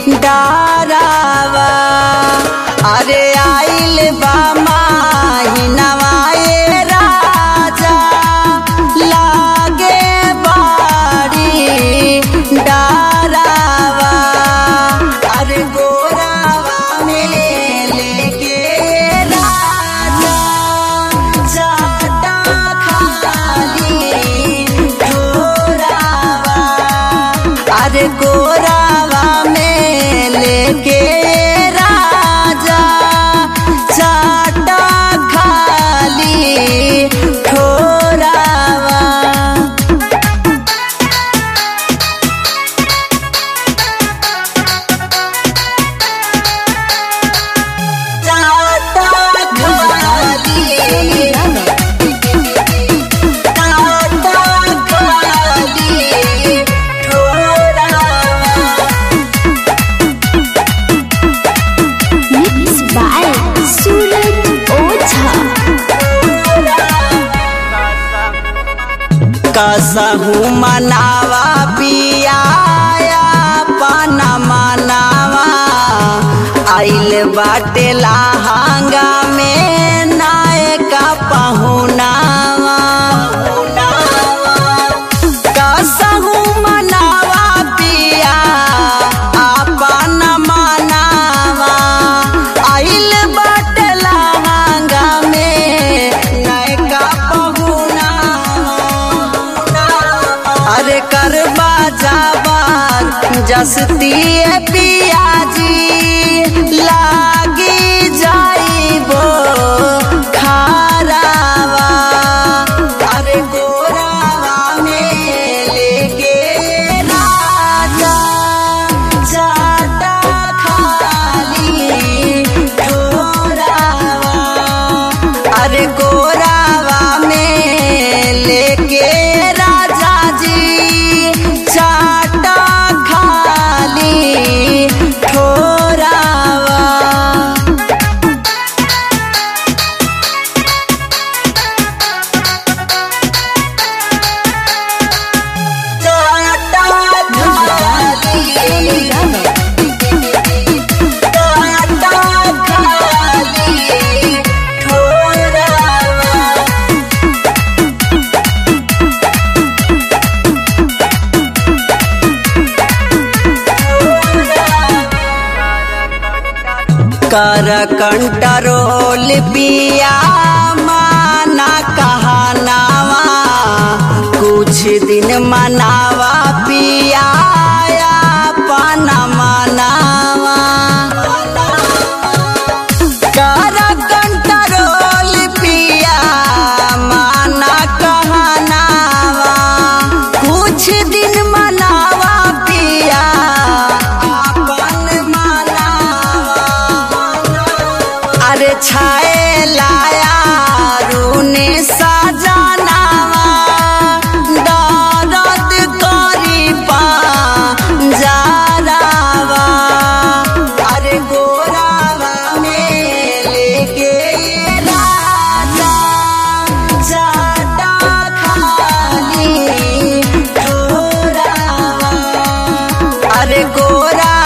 डारावा। अरे आइल बा महिनवा ए राजा लागे बाड़ी डारावा। अरे गोरावा में लेके राजा जाता खाली ढोरावा। अरे गोरावा में लेके राजा जाता खाली ढोरावा। कसहू मनावा पियाया पाना मनावा। आइल बाटे लहंगा में नायका पहुनावा। कसहू मनावा पिया आपन मनावा। आइल बाटे लहंगा में नायका अरे करबा जाबार जसती पियाजी लागी जाइबो खारावा। अरे गोरावा में लेके राजा जाता खाली ढोरावा। अरे गोरावा में लेके कर कंट्रोल पिया माना कहनावा। कुछ दिन मनावा पिया पाना मनावा। कर कंट्रोल पिया माना कहनावा। कुछ दिन मनावा पिया अरे छाए लाया रूने सजनावा। दर्द करी पंजरावा। अरे गोरावा में लेके राजा जाता खाली ढोरावा। अरे गोरा